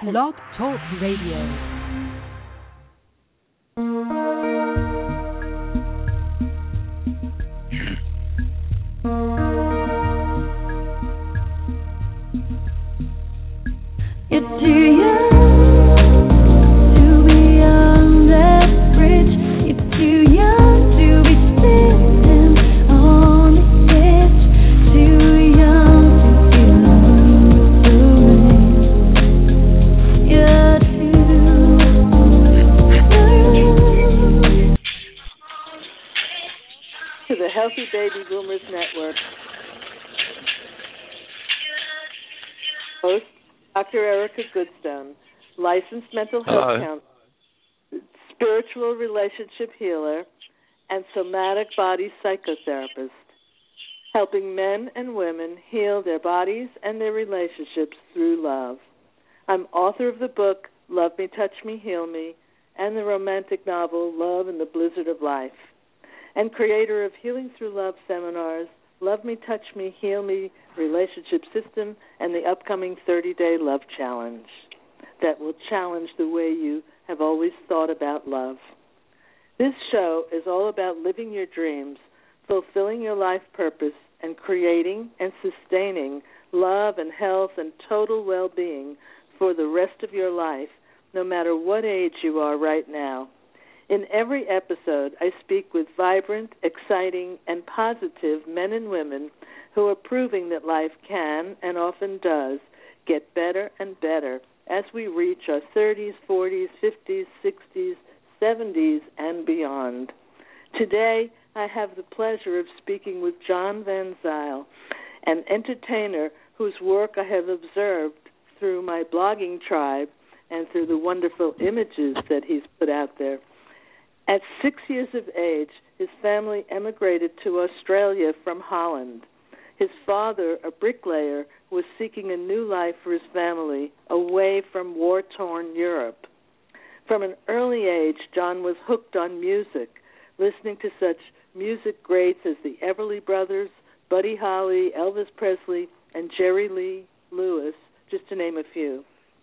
Blog Talk Radio. It's too young to be on that bridge. It's too young to be sitting on the edge. Too young to feel lonely. You're too young. To the Healthy Baby Boomers Network. Host Dr. Erica Goodstone, licensed mental health counselor, spiritual relationship healer, and somatic body psychotherapist, helping men and women heal their bodies and their relationships through love. I'm author of the book, Love Me, Touch Me, Heal Me, and the romantic novel, Love in the Blizzard of Life, and creator of Healing Through Love seminars, Love Me, Touch Me, Heal Me, Relationship System, and the upcoming 30-Day Love Challenge that will challenge the way you have always thought about love. This show is all about living your dreams, fulfilling your life purpose, and creating and sustaining love and health and total well-being for the rest of your life, no matter what age you are right now. In every episode, I speak with vibrant, exciting, and positive men and women who are proving that life can, and often does, get better and better as we reach our 30s, 40s, 50s, 60s, 70s, and beyond. Today, I have the pleasure of speaking with John Van Zyl, an entertainer whose work I have observed through my blogging tribe and through the wonderful images that he's put out there. At 6 years of age, his family emigrated to Australia from Holland. His father, a bricklayer, was seeking a new life for his family away from war-torn Europe. From an early age, John was hooked on music, listening to such music greats as the Everly Brothers, Buddy Holly, Elvis Presley, and Jerry Lee Lewis, just to name a few.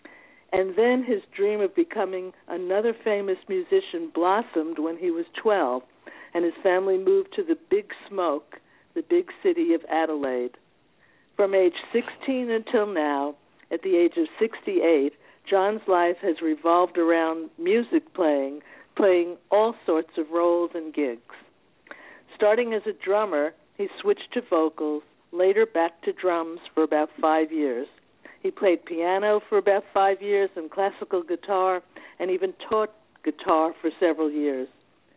And then his dream of becoming another famous musician blossomed when he was 12, and his family moved to the Big Smoke, the big city of Adelaide. From age 16 until now, at the age of 68, John's life has revolved around music playing all sorts of roles and gigs. Starting as a drummer, he switched to vocals, later back to drums for about 5 years. He played piano for about 5 years and classical guitar, and even taught guitar for several years.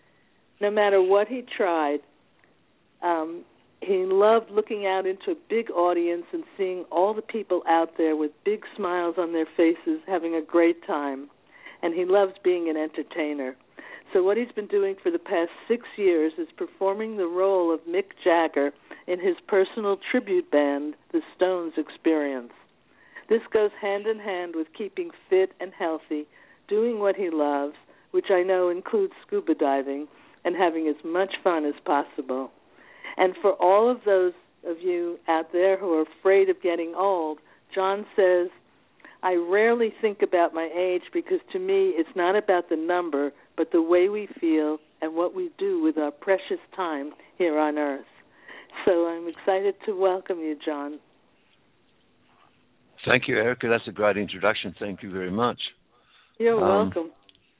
No matter what he tried, he loved looking out into a big audience and seeing all the people out there with big smiles on their faces having a great time. And he loves being an entertainer. So what he's been doing for the past 6 years is performing the role of Mick Jagger in his personal tribute band, The Stones Experience. This goes hand in hand with keeping fit and healthy, doing what he loves, which I know includes scuba diving, and having as much fun as possible. And for all of those of you out there who are afraid of getting old, John says, I rarely think about my age because to me it's not about the number, but the way we feel and what we do with our precious time here on Earth. So I'm excited to welcome you, John. Thank you, Erica. That's a great introduction. Thank you very much. You're welcome.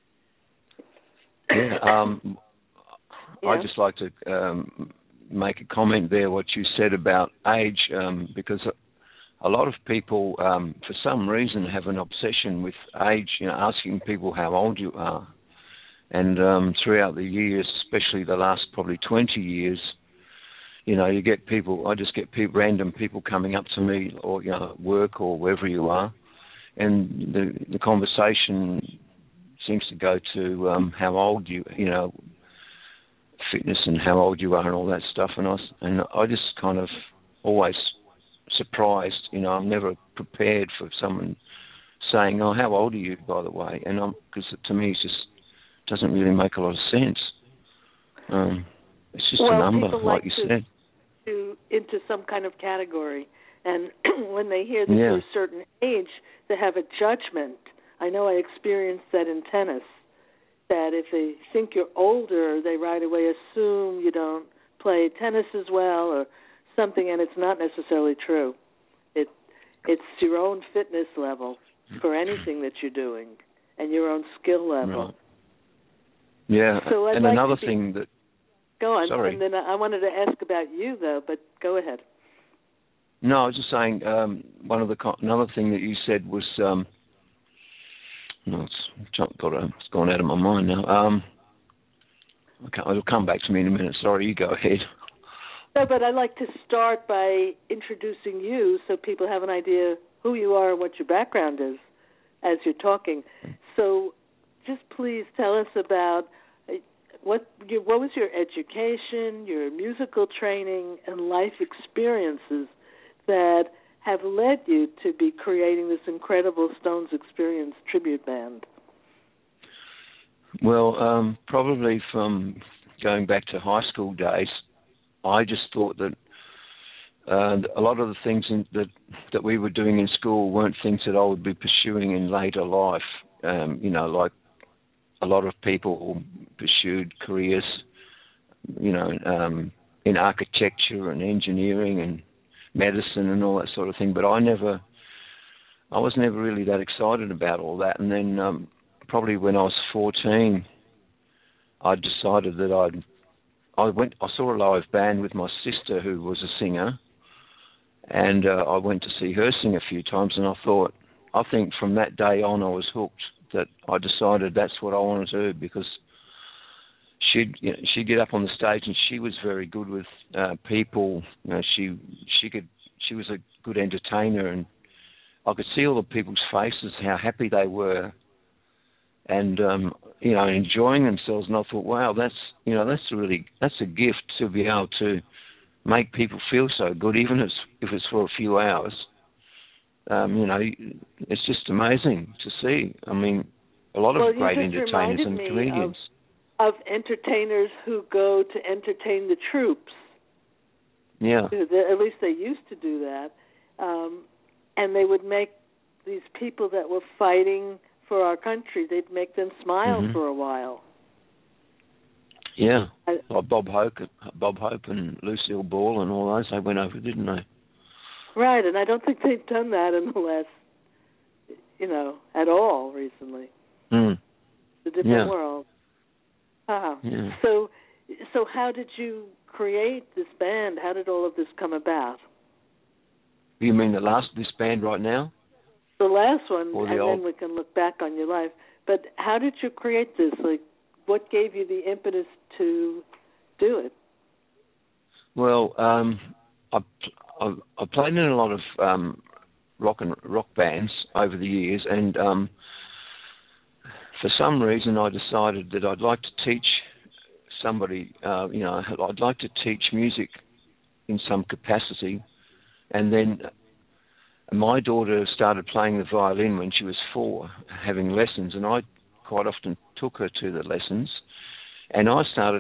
I'd just like to make a comment there, what you said about age, because a lot of people, for some reason, have an obsession with age, asking people how old you are. And throughout the years, especially the last probably 20 years, you get people, I just get random people coming up to me or, at work or wherever you are, and the conversation seems to go to how old fitness and how old you are and all that stuff. And I just kind of always surprised, I'm never prepared for someone saying, oh, how old are you, by the way? And because to me it just doesn't really make a lot of sense. It's just a number, like you said. Into some kind of category, and when they hear that you're a certain age, they have a judgment I know I experienced that in tennis, that if they think you're older, they right away assume you don't play tennis as well or something, and it's not necessarily true. It's your own fitness level for anything that you're doing and your own skill level. Right. Yeah, so and like another thing that... Go on. Sorry. And then I wanted to ask about you, though, but go ahead. No, I was just saying another thing that you said was... it's gone out of my mind now. It'll come back to me in a minute. Sorry, you go ahead. No, but I'd like to start by introducing you so people have an idea who you are and what your background is as you're talking. So just please tell us about what was your education, your musical training, and life experiences that have led you to be creating this incredible Stones Experience tribute band. Well, probably from going back to high school days, I just thought that a lot of the things that we were doing in school weren't things that I would be pursuing in later life. Like a lot of people pursued careers, in architecture and engineering and medicine and all that sort of thing. But I was never really that excited about all that. And then probably when I was 14, I decided that I saw a live band with my sister who was a singer, and I went to see her sing a few times, and I think from that day on I was hooked, that I decided that's what I wanted to do, because she'd get up on the stage and she was very good with people. She was a good entertainer, and I could see all the people's faces, how happy they were, and enjoying themselves. And I thought, wow, that's a gift to be able to make people feel so good, even if it's for a few hours. It's just amazing to see. I mean, a lot of great entertainers and comedians. Of entertainers who go to entertain the troops. Yeah. At least they used to do that. And they would make these people that were fighting for our country, they'd make them smile for a while. Yeah. Like Bob Hope and Lucille Ball and all those, they went over, didn't they? Right, and I don't think they've done that in the last, at all recently. Mm. It's a different world. Yeah. So how did you create this band? How did all of this come about? You mean this band right now? The last one, then we can look back on your life. But how did you create this? Like, what gave you the impetus to do it? Well, I played in a lot of rock bands over the years, and for some reason I decided that I'd like to teach somebody. I'd like to teach music in some capacity, and then my daughter started playing the violin when she was 4, having lessons, and I quite often took her to the lessons, and I started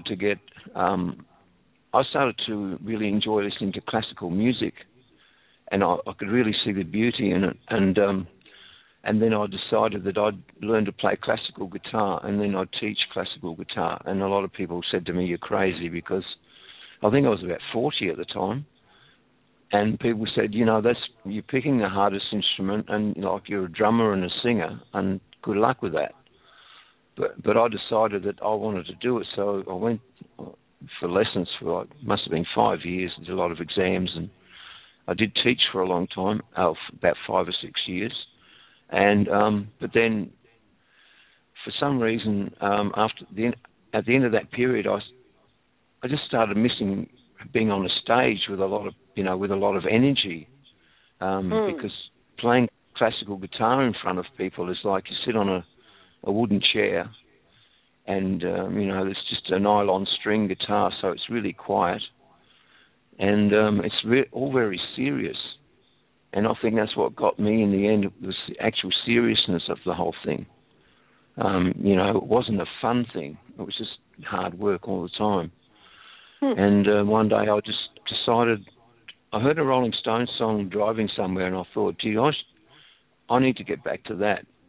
to really enjoy listening to classical music, and I could really see the beauty in it, and then I decided that I'd learn to play classical guitar, and then I'd teach classical guitar, and a lot of people said to me, "You're crazy," because I think I was about 40 at the time. And people said, you're picking the hardest instrument, and you're a drummer and a singer, and good luck with that. But I decided that I wanted to do it, so I went for lessons for must have been 5 years. Did a lot of exams, and I did teach for a long time, about 5 or 6 years. And but then, for some reason, at the end of that period, I just started missing being on a stage with a lot of energy, because playing classical guitar in front of people is like you sit on a wooden chair, and it's just a nylon string guitar, so it's really quiet, and it's all very serious. And I think that's what got me in the end, was the actual seriousness of the whole thing. It wasn't a fun thing; it was just hard work all the time. And one day I just decided, I heard a Rolling Stones song driving somewhere, and I thought, gee, I need to get back to that.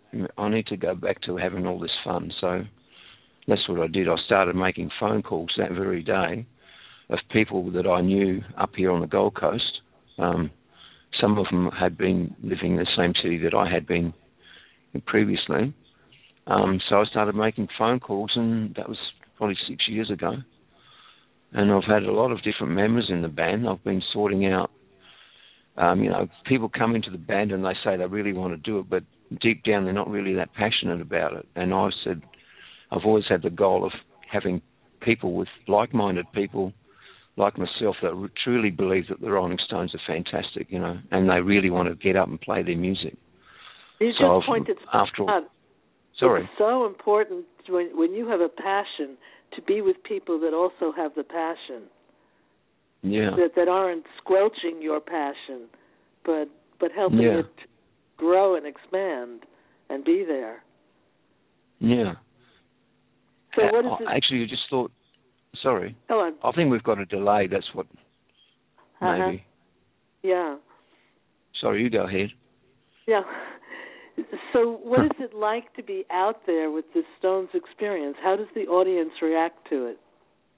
I need to go back to having all this fun. So that's what I did. I started making phone calls that very day of people that I knew up here on the Gold Coast. Some of them had been living in the same city that I had been in previously. So I started making phone calls, and that was probably 6 years ago. And I've had a lot of different members in the band. I've been sorting out, people come into the band and they say they really want to do it, but deep down they're not really that passionate about it. And I said, I've always had the goal of having people with like-minded people like myself that truly believe that the Rolling Stones are fantastic, and they really want to get up and play their music. You just pointed out. Sorry. It's so important when you have a passion to be with people that also have the passion. Yeah. That aren't squelching your passion, but helping it grow and expand and be there. Yeah. So what is it? Actually, you just thought. Sorry. Go on. I think we've got a delay. That's what. Maybe. Yeah. Sorry, you go ahead. Yeah. So what is it like to be out there with the Stones experience? How does the audience react to it?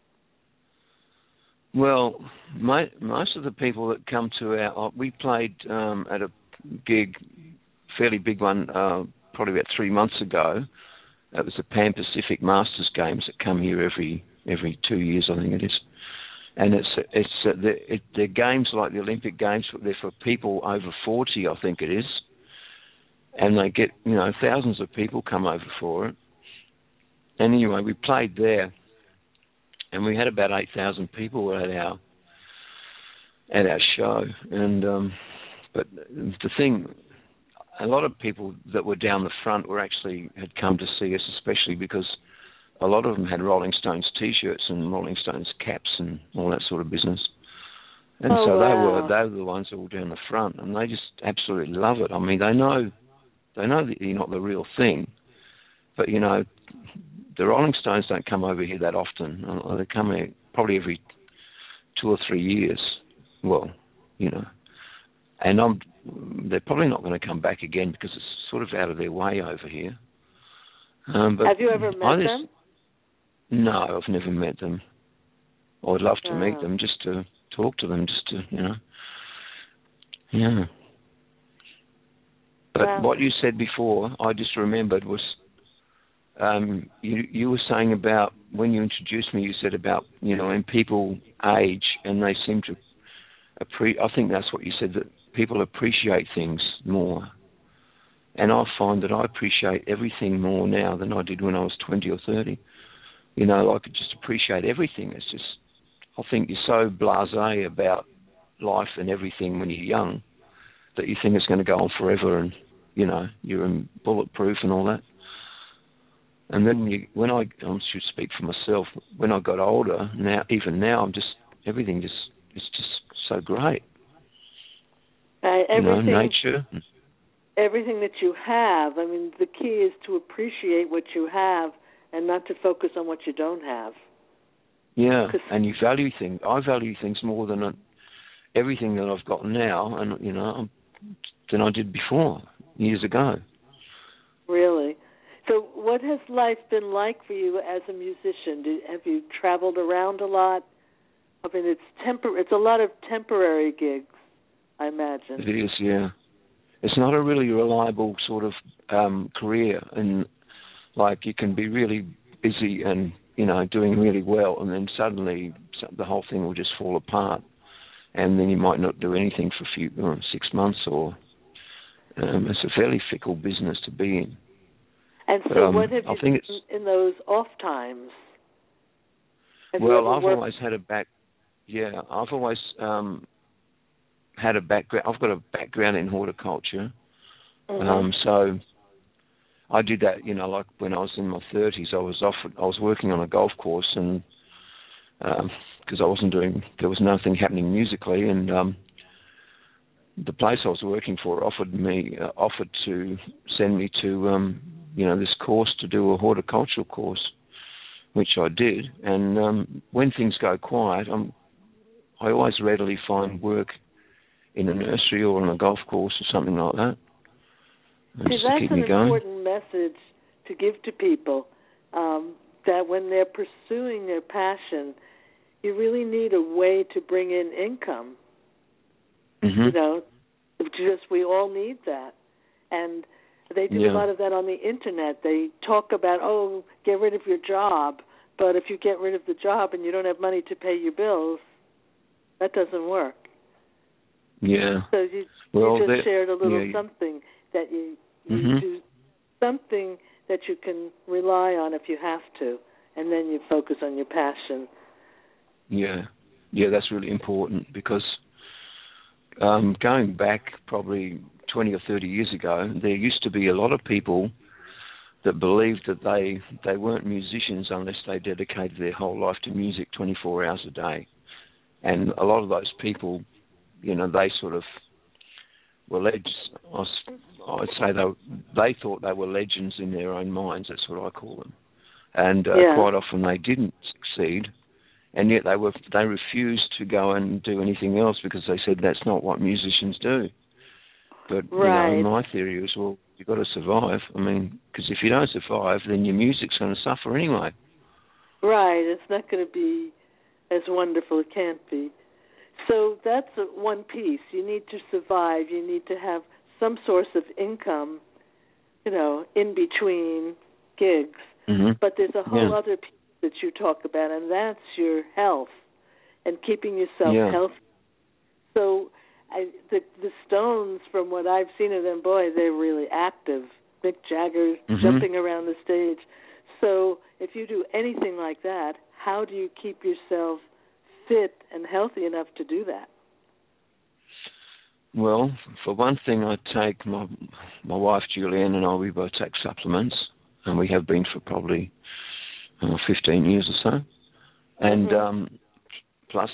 Well, most of the people that come to we played at a gig, fairly big one, probably about 3 months ago. It was the Pan Pacific Masters Games that come here every 2 years, I think it is. And they're games like the Olympic Games, but they're for people over 40, I think it is. And they get, thousands of people come over for it. And anyway, we played there, and we had about 8,000 people at our show. And but the thing, a lot of people that were down the front had come to see us, especially because a lot of them had Rolling Stones T-shirts and Rolling Stones caps and all that sort of business. And so wow. they were the ones that were down the front, and they just absolutely love it. I mean, they know that you're not the real thing, but the Rolling Stones don't come over here that often. They come here probably every 2 or 3 years. Well, and they're probably not going to come back again because it's sort of out of their way over here. But have you ever met them? No, I've never met them. I'd love to meet them, just to talk to them, just to, yeah. But what you said before, I just remembered, was you were saying about, when you introduced me, you said about, when people age and they seem to I think that's what you said, that people appreciate things more. And I find that I appreciate everything more now than I did when I was 20 or 30. I could just appreciate everything. It's just, I think you're so blasé about life and everything when you're young that you think it's going to go on forever, and you're bulletproof and all that. And then I should speak for myself. When I got older, even now, everything is just so great. Nature. Everything that you have. I mean, the key is to appreciate what you have and not to focus on what you don't have. Yeah, and you value things. I value things more than everything that I've got now, and than I did before, years ago. Really? So what has life been like for you as a musician? Have you traveled around a lot? I mean, it's a lot of temporary gigs, I imagine. It is, yeah. It's not a really reliable sort of career, and you can be really busy and doing really well, and then suddenly the whole thing will just fall apart, and then you might not do anything for 6 months, or it's a fairly fickle business to be in. And so, what have you done in those off times? I've always had a I've always had a background. I've got a background in horticulture, so I did that. Like when I was in my 30s, I was working on a golf course, and because there was nothing happening musically, and the place I was working for offered to send me to this course, to do a horticultural course, which I did. And when things go quiet, I always readily find work in a nursery or on a golf course or something like that. See, that's an important message to give to people, that when they're pursuing their passion, you really need a way to bring in income. Mm-hmm. We all need that. And they do a lot of that on the Internet. They talk about, get rid of your job. But if you get rid of the job and you don't have money to pay your bills, that doesn't work. Yeah. So you just shared a little something that you do, something that you can rely on if you have to, and then you focus on your passion. Yeah, that's really important, because going back probably 20 or 30 years ago, there used to be a lot of people that believed that they weren't musicians unless they dedicated their whole life to music 24 hours a day. And a lot of those people, they sort of were legends. I'd say they thought they were legends in their own minds. That's what I call them. And quite often they didn't succeed, and yet they refused to go and do anything else because they said that's not what musicians do. But my theory is, well, you've got to survive. I mean, because if you don't survive, then your music's going to suffer anyway. Right. It's not going to be as wonderful. It can't be. So that's one piece. You need to survive. You need to have some source of income, in between gigs. Mm-hmm. But there's a whole other piece that you talk about, and that's your health and keeping yourself healthy. So the Stones, from what I've seen of them, boy, they're really active. Mick Jagger jumping around the stage. So if you do anything like that, how do you keep yourself fit and healthy enough to do that? Well, for one thing, I take my wife Julianne and I, we both take supplements, and we have been for probably 15 years or so. And plus,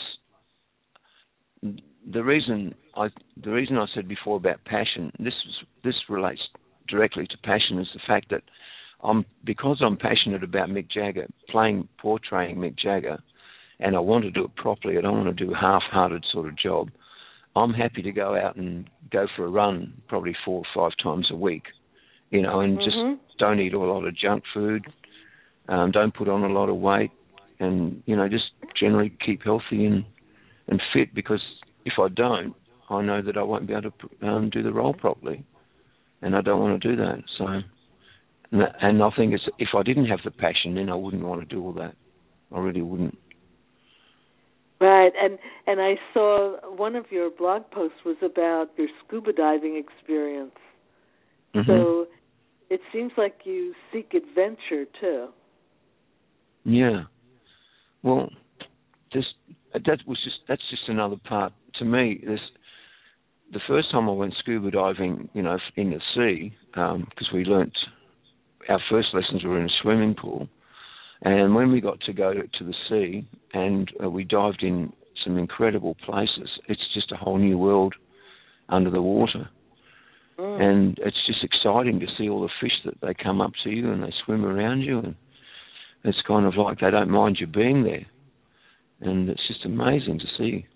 the reason I said before about passion, this relates directly to passion, is the fact that because I'm passionate about Mick Jagger, portraying Mick Jagger, and I want to do it properly. I don't want to do a half-hearted sort of job. I'm happy to go out and go for a run probably 4 or 5 times a week, and just don't eat a lot of junk food, don't put on a lot of weight, and, just generally keep healthy and fit, because if I don't, I know that I won't be able to do the role properly, and I don't want to do that. So, and I think if I didn't have the passion, then I wouldn't want to do all that. I really wouldn't. Right, and I saw one of your blog posts was about your scuba diving experience. Mm-hmm. So it seems like you seek adventure too. Yeah. Well, that's just another part. To me, the first time I went scuba diving, in the sea, because we learnt our first lessons were in a swimming pool. And when we got to go to the sea and we dived in some incredible places, it's just a whole new world under the water. And it's just exciting to see all the fish that they come up to you and they swim around you. And it's kind of like they don't mind you being there. And it's just amazing to see.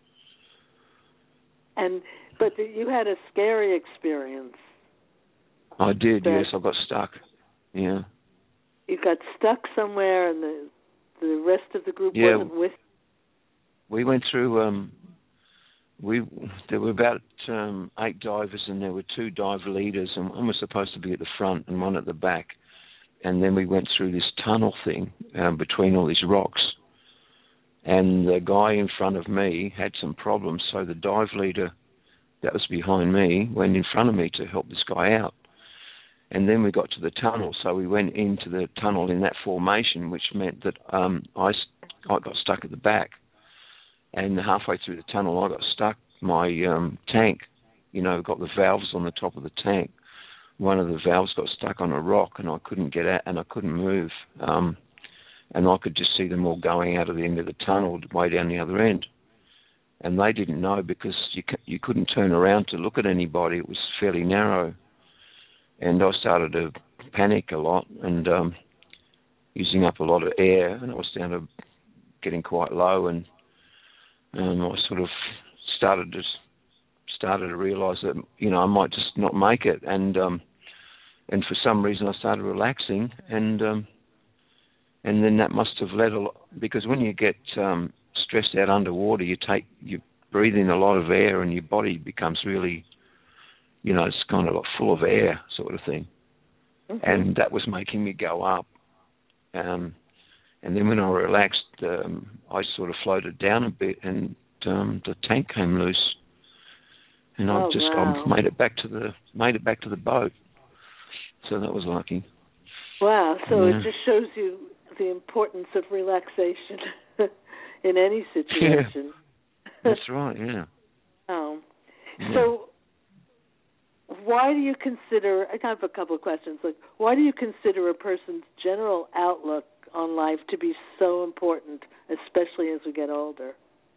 But you had a scary experience. I did, yes. I got stuck. Yeah. You got stuck somewhere, and the rest of the group wasn't with you? We went through. There were about 8 divers, and there were 2 dive leaders, and one was supposed to be at the front and one at the back. And then we went through this tunnel thing between all these rocks. And the guy in front of me had some problems, so the dive leader that was behind me went in front of me to help this guy out. And then we got to the tunnel, so we went into the tunnel in that formation, which meant that I got stuck at the back. And halfway through the tunnel, I got stuck. My tank, got the valves on the top of the tank. One of the valves got stuck on a rock, and I couldn't get out, and I couldn't move. And I could just see them all going out of the end of the tunnel, way down the other end. And they didn't know, because you couldn't turn around to look at anybody. It was fairly narrow. And I started to panic a lot and using up a lot of air, and I was down to getting quite low, and I sort of started to realise that I might just not make it, and and for some reason I started relaxing, and then that must have led a lot, because when you get stressed out underwater, you breathe in a lot of air, and your body becomes really, it's kind of like full of air sort of thing. Mm-hmm. And that was making me go up. And then when I relaxed, I sort of floated down a bit, and the tank came loose, and I made it back to the boat. So that was lucky. Wow! So it just shows you the importance of relaxation in any situation. Yeah. That's right. Yeah. Oh. Yeah. So, why do you consider? I have a couple of questions. Like, why do you consider a person's general outlook on life to be so important, especially as we get older?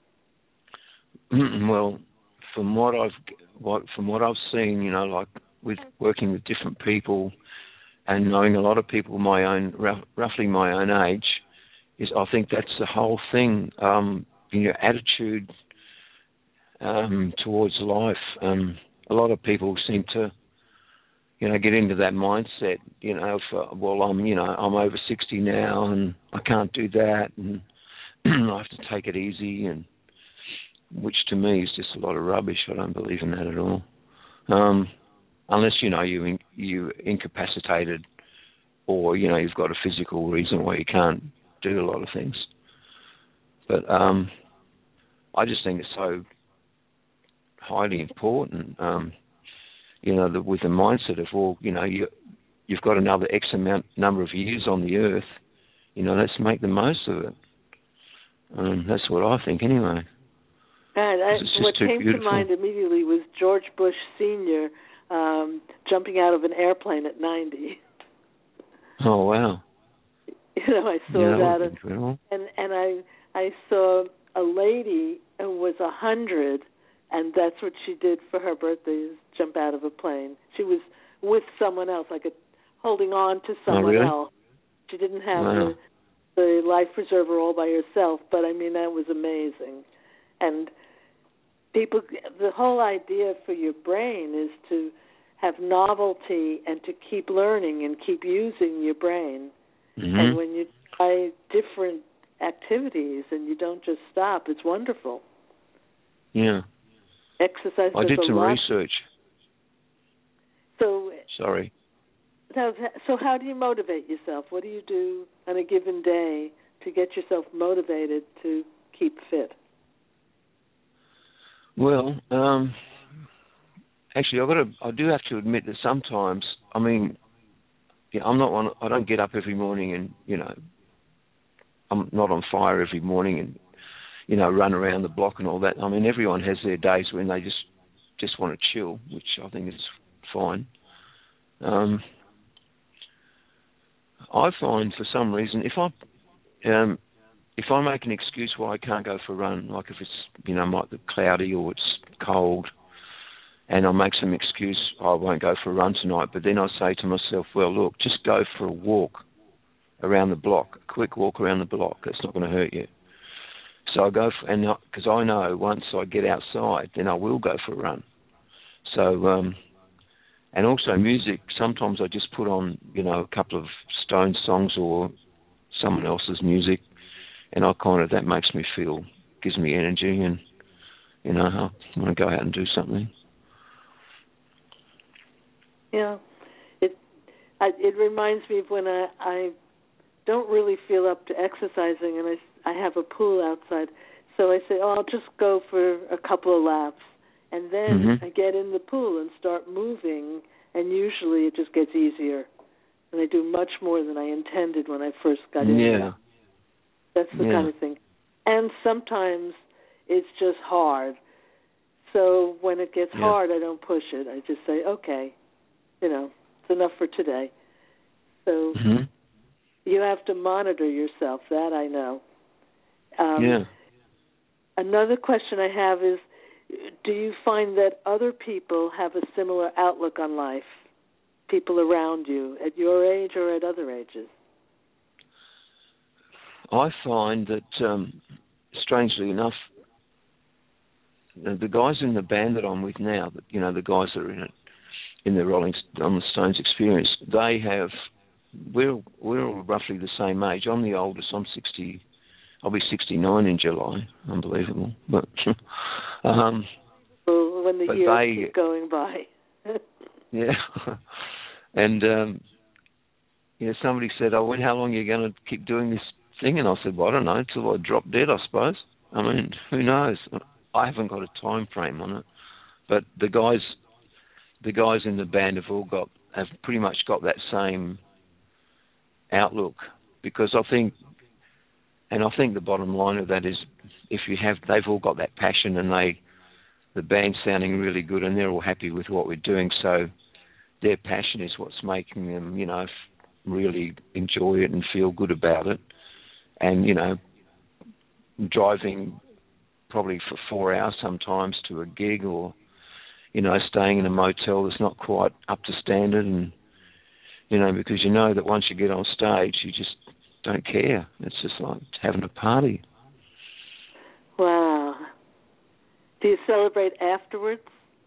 Well, from what I've seen, like with working with different people and knowing a lot of people roughly my own age, is I think that's the whole thing. Your attitude towards life. A lot of people seem to, get into that mindset. I'm over 60 now, and I can't do that, and I have to take it easy, and which to me is just a lot of rubbish. I don't believe in that at all. Unless you incapacitated, or you've got a physical reason why you can't do a lot of things. But I just think it's so highly important. With the mindset of you've got another X number of years on the earth. Let's make the most of it. That's what I think, anyway. What came to mind immediately was George Bush Sr. Jumping out of an airplane at 90. Oh, wow. I saw that. And I saw a lady who was 100, and that's what she did for her birthday, is jump out of a plane. She was with someone else, holding on to someone else. She didn't have the life preserver all by herself, but, that was amazing. And the whole idea for your brain is to have novelty and to keep learning and keep using your brain. Mm-hmm. And when you try different activities and you don't just stop, it's wonderful. Yeah. Exercise. I did some research. Sorry. So how do you motivate yourself? What do you do on a given day to get yourself motivated to keep fit? Well, actually, I do have to admit that sometimes, I'm not one. I don't get up every morning and I'm not on fire every morning and run around the block and all that. Everyone has their days when they just want to chill, which I think is fine. I find for some reason if I make an excuse why I can't go for a run, like if it's might be cloudy or it's cold, and I'll make some excuse, I won't go for a run tonight, but then I say to myself, well, look, just go for a walk around the block, a quick walk around the block. It's not going to hurt you. So I go, because I know once I get outside, then I will go for a run. So, and also music, sometimes I just put on, a couple of Stone songs or someone else's music, and that makes me feel, gives me energy, and, I want to go out and do something. Yeah, it reminds me of when I don't really feel up to exercising, and I have a pool outside, so I say, I'll just go for a couple of laps, and then I get in the pool and start moving, and usually it just gets easier, and I do much more than I intended when I first got in there. That's the kind of thing. And sometimes it's just hard. So when it gets hard, I don't push it. I just say, okay, it's enough for today. So you have to monitor yourself. That I know. Another question I have is, do you find that other people have a similar outlook on life? People around you, at your age or at other ages? I find that, strangely enough, the guys in the band that I'm with now, the guys that are in it, in the Stones experience. They have. We're all roughly the same age. I'm the oldest. I'm 60. I'll be 69 in July. Unbelievable, but when the years keep going by. Yeah, and somebody said, "Oh, how long are you going to keep doing this thing?" And I said, "Well, I don't know, until I drop dead, I suppose. I mean, who knows? I haven't got a time frame on it, but the guys in the band have pretty much got that same outlook, because I think the bottom line of that is, they've all got that passion, and the band's sounding really good, and they're all happy with what we're doing, so their passion is what's making them, really enjoy it and feel good about it. And, driving probably for 4 hours sometimes to a gig, or, staying in a motel that's not quite up to standard, and, because that once you get on stage, you just don't care. It's just like having a party. Wow. Do you celebrate afterwards?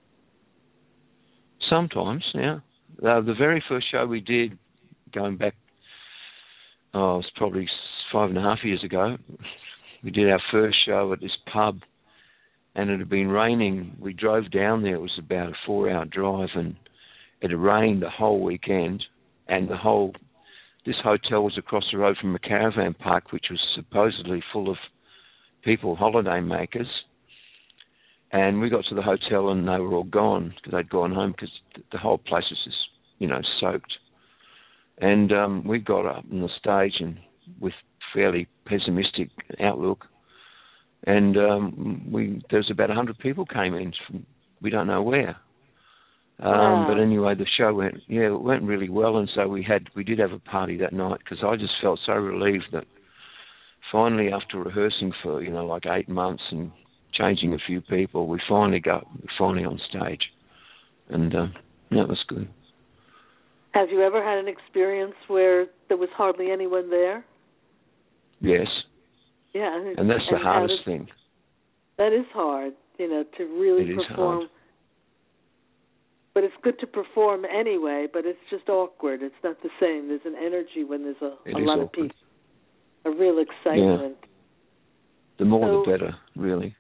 Sometimes, yeah. The very first show we did, going back, it was probably 5.5 years ago, we did our first show at this pub, and it had been raining. We drove down there. It was about a 4-hour drive, and it had rained the whole weekend, and this hotel was across the road from a caravan park, which was supposedly full of people, holiday makers. And we got to the hotel, and they were all gone, because they'd gone home, because the whole place was just, soaked. And we got up on the stage and with fairly pessimistic outlook, and there was about 100 people came in from we don't know where. Wow. But anyway, the show went really well, and so we did have a party that night, because I just felt so relieved that finally, after rehearsing for 8 months and changing a few people, we're finally on stage, and that was good. Have you ever had an experience where there was hardly anyone there? Yes. Yeah, and that's the hardest thing. That is hard, to really perform. Hard. But it's good to perform anyway, but it's just awkward. It's not the same. There's an energy when there's a lot of people. A real excitement. Yeah. The more the better, really.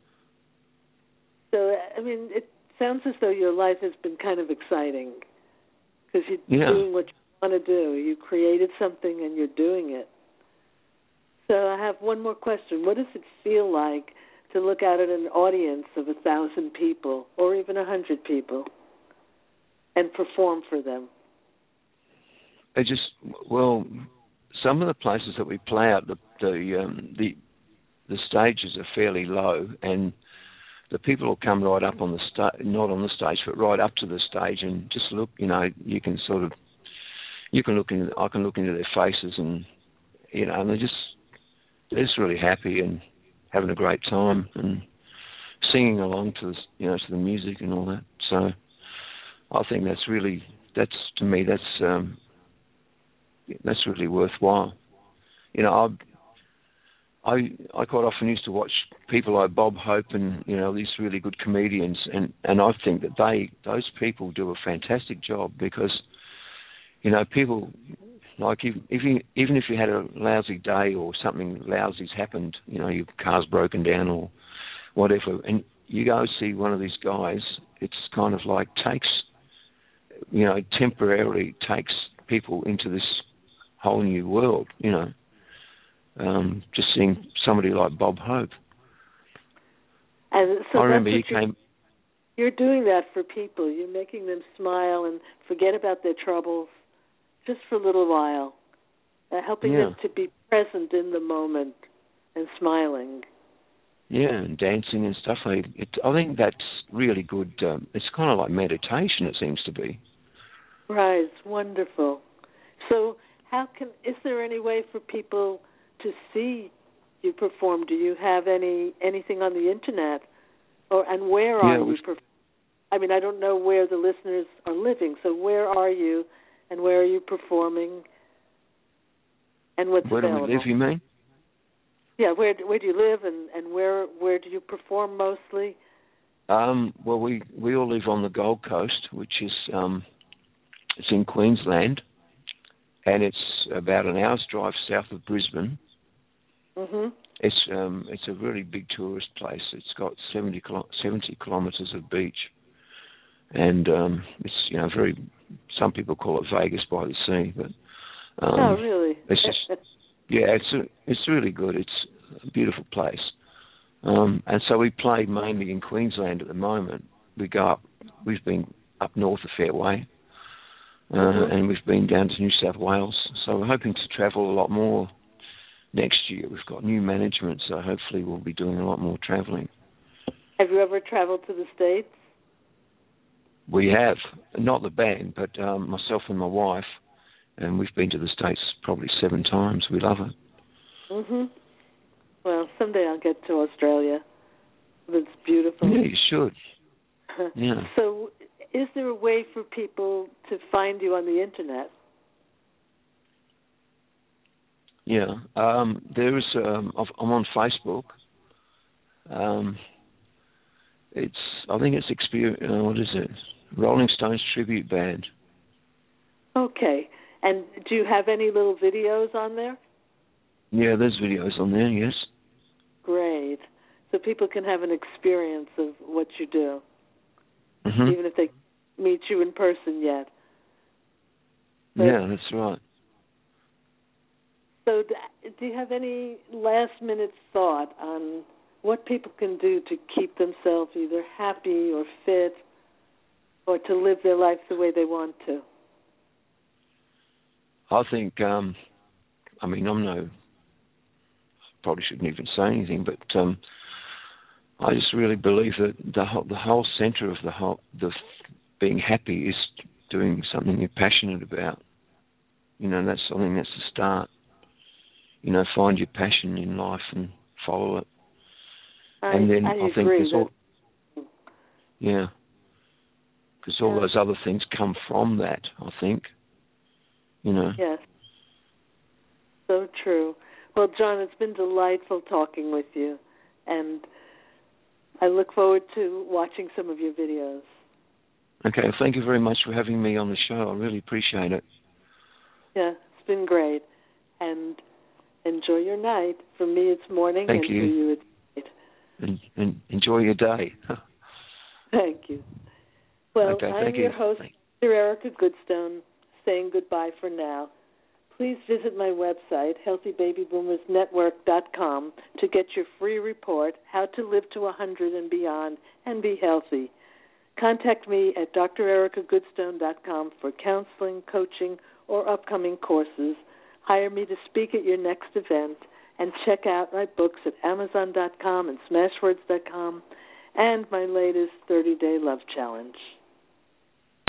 So, it sounds as though your life has been kind of exciting, because you're doing what you want to do. You created something and you're doing it. So I have one more question. What does it feel like to look out at an audience of 1,000 people or even 100 people and perform for them? Some of the places that we play out, the stages are fairly low, and the people will come right up on the stage, not on the stage, but right up to the stage, and just look. You can I can look into their faces, and and they're just really happy and having a great time and singing along to to the music and all that. So I think that's really worthwhile. I quite often used to watch people like Bob Hope and these really good comedians, and I think that those people do a fantastic job, because people, like, even if you had a lousy day or something lousy's happened, your car's broken down or whatever, and you go see one of these guys, it's kind of like temporarily takes people into this whole new world, just seeing somebody like Bob Hope. And so I remember you're doing that for people. You're making them smile and forget about their troubles just for a little while, helping them to be present in the moment and smiling. Yeah, and dancing and stuff. I think that's really good. It's kind of like meditation, it seems to be. Right, it's wonderful. So is there any way for people to see you perform? Do you have anything on the internet? And where are you performing? I don't know where the listeners are living, so where are you and where are you performing and what's available? Where do we live, you mean? Yeah, where do you live and where do you perform mostly? Well, we all live on the Gold Coast, which is it's in Queensland, and it's about an hour's drive south of Brisbane. Mhm. It's a really big tourist place. It's got 70 kilometres of beach, and it's very. Some people call it Vegas by the sea, but oh, really? It's just it's really good. It's a beautiful place. And so we play mainly in Queensland at the moment. We've been up north a fair way, and we've been down to New South Wales. So we're hoping to travel a lot more next year. We've got new management, so hopefully we'll be doing a lot more travelling. Have you ever traveled to the States? We have, not the band, but myself and my wife, and we've been to the States probably 7 times. We love it. Mhm. Well, someday I'll get to Australia. It's beautiful. Yeah, you should. Yeah. So, is there a way for people to find you on the internet? Yeah. There is. I'm on Facebook. I think it's what is it? Rolling Stones tribute band. Okay. And do you have any little videos on there? Yeah, there's videos on there. Yes. Great. So people can have an experience of what you do, Mm-hmm. even if they meet you in person yet. But, yeah, that's right. So do you have any last-minute thought on what people can do to keep themselves either happy or fit or to live their life the way they want to? I think, probably shouldn't even say anything, but I just really believe that the whole centre of the being happy is doing something you're passionate about. I think that's the start. Find your passion in life and follow it. I think agree. Because all those other things come from that, I think. Yes. So true. Well, John, it's been delightful talking with you, and I look forward to watching some of your videos. Okay, thank you very much for having me on the show. I really appreciate it. Yeah, it's been great. And enjoy your night. For me, it's morning, Thank and you. for you, it's night. And enjoy your day. Thank you. Well, okay, I'm your host, Dr. Erica Goodstone, saying goodbye for now. Please visit my website, HealthyBabyBoomersNetwork.com, to get your free report, How to Live to 100 and Beyond, and Be Healthy. Contact me at drericagoodstone.com for counseling, coaching, or upcoming courses. Hire me to speak at your next event, and check out my books at Amazon.com and Smashwords.com, and my latest 30-Day Love Challenge.